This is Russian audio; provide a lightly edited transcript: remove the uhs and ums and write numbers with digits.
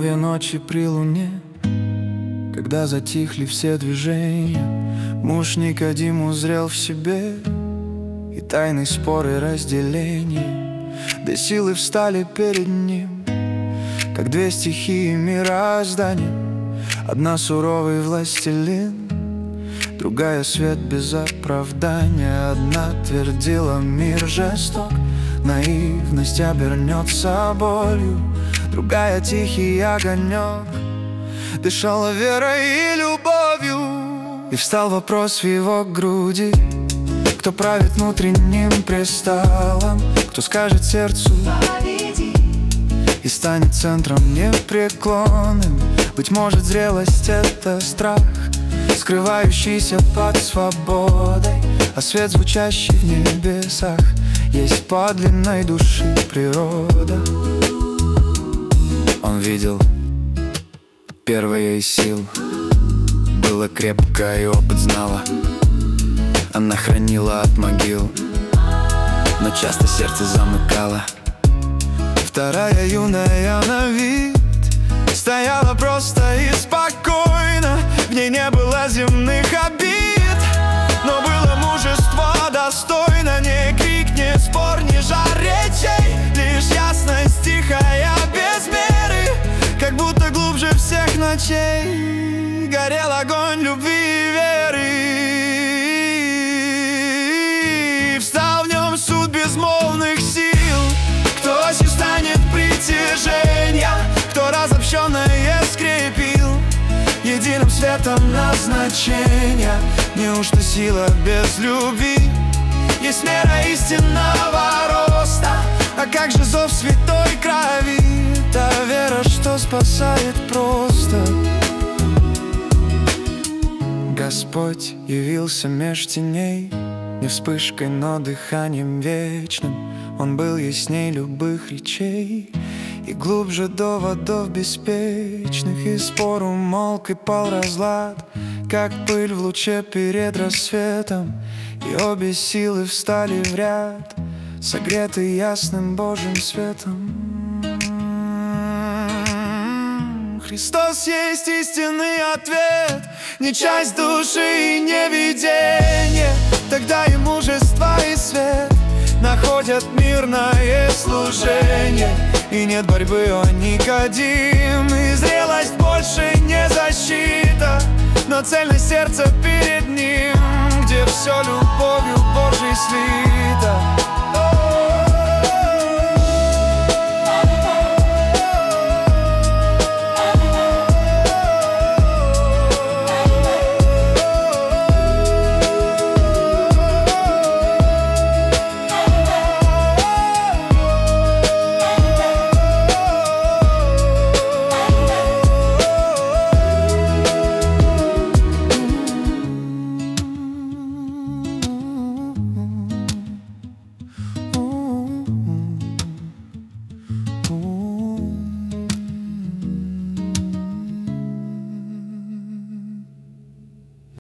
изголовья ночи при луне, когда затихли все движения, муж Никодим узрел в себе и тайны споры разделения. Две силы встали перед ним, как две стихии мироздания. Одна суровый властелин, другая свет без оправдания. Одна твердила: мир жесток, наивность обернется болью. Другая тихий огонек, дышала верой и любовью. И встал вопрос в его груди: кто правит внутренним престолом, кто скажет сердцу «победи» и станет центром непреклонным. Быть может, зрелость — это страх, скрывающийся под свободой, а свет, звучащий в небесах, есть подлинной души природа. Он видел первое из сил, было крепко и опыт знала. Она хранила от могил, но часто сердце замыкало. Вторая, юная на вид, стояла просто и спокойно. В ней не было земных обид, но было мужество достойно. Не крик, не спор, не жар речей, лишь ясность тихая без меры. Как будто глубже всех ночей горел огонь любви и веры. И встал в нем суд безмолвных сил. Кто осью станет притяжения, кто разобщенное скрепил единым светом назначения. Неужто сила без любви есть мера истинного роста? А как же зов святой крови, та вера, что спасает просто? Господь явился меж теней, не вспышкой, но дыханием вечным. Он был ясней любых речей и глубже доводов беспечных. И спор умолк, и пал разлад, как пыль в луче перед рассветом. И обе силы встали в ряд, согреты ясным Божьим светом. Христос есть истинный ответ, не часть души и не видение. Тогда и мужество, и свет находят мирное служение. И нет борьбы, о Никодим, и зрелость больше не защита, но цельность сердца перед ним, где все любовью Божьей слито.